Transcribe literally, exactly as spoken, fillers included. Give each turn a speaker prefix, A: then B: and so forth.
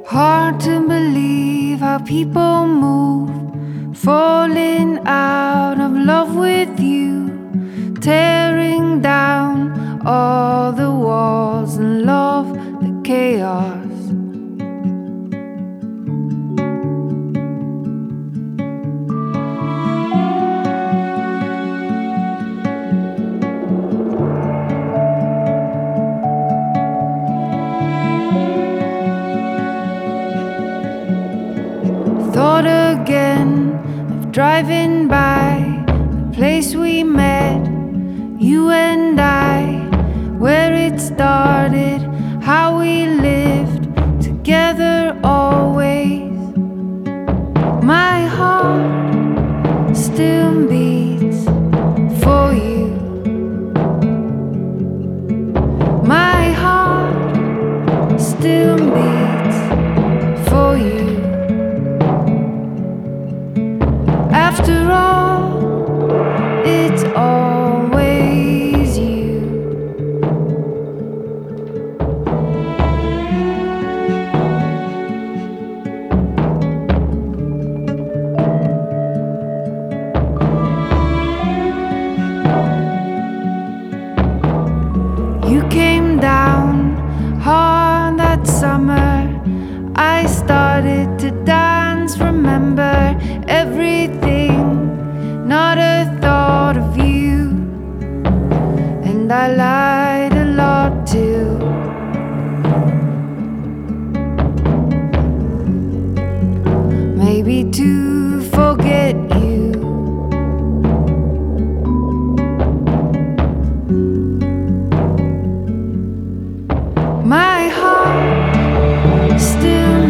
A: Hard to believe how people move, falling out of love with you, tearing down all the walls and love the chaos. Thought again of driving by the place we met, you and I, where it started, how we lived together always. My heart still beats for you. My heart still beats for you. After all, it's always you. You came down hard that summer. I started to dance, remember everything, not a thought of you. And I lied a lot too. Maybe to forget you. My heart still